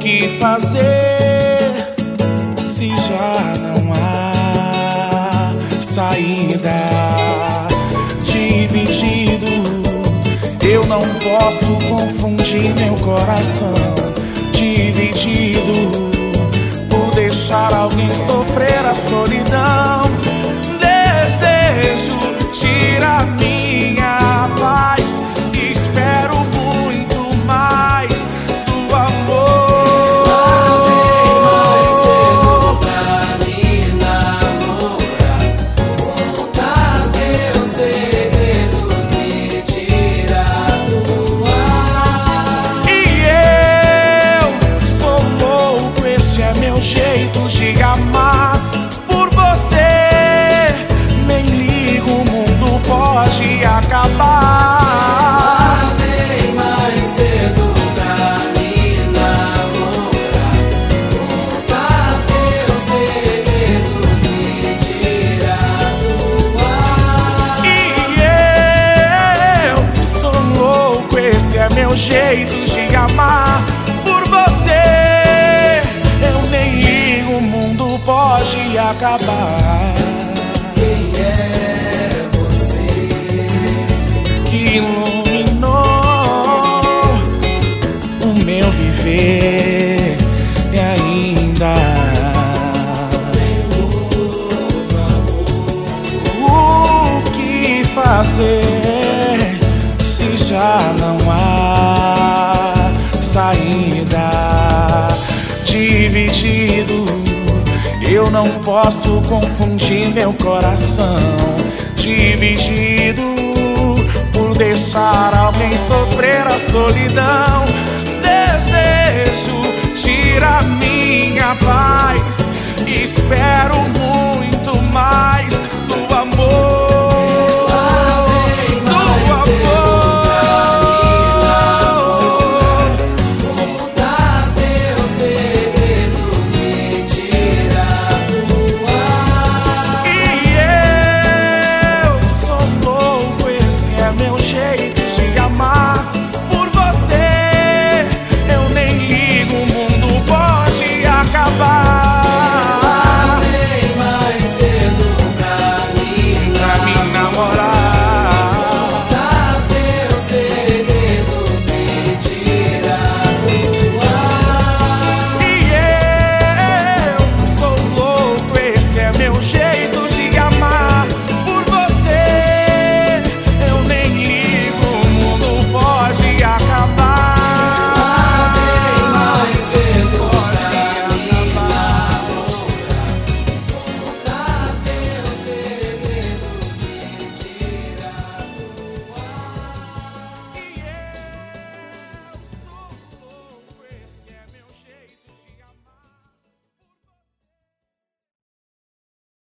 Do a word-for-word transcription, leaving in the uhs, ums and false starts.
que fazer se já não há saída? Dividido, eu não posso confundir meu coração. Dividido por deixar alguém sofrer a solidão. Desejo tirar minha paz, espero muito mais do amor. Amei mais cedo pra me namorar, contar teus segredos, me tirar do ar. E eu sou louco, esse é meu jeito de amar. Por você nem ligo, o mundo pode acabar. Amei mais cedo pra me namorar, contar teus segredos, me tirar do ar. E eu sou louco, esse é meu jeito de amar. Por você eu nem ligo, o mundo pode acabar. Quem é você Que iluminou o meu viver e ainda o que fazer se já não há saída? Dividido, eu não posso confundir meu coração. Dividido por deixar alguém sofrer a solidão.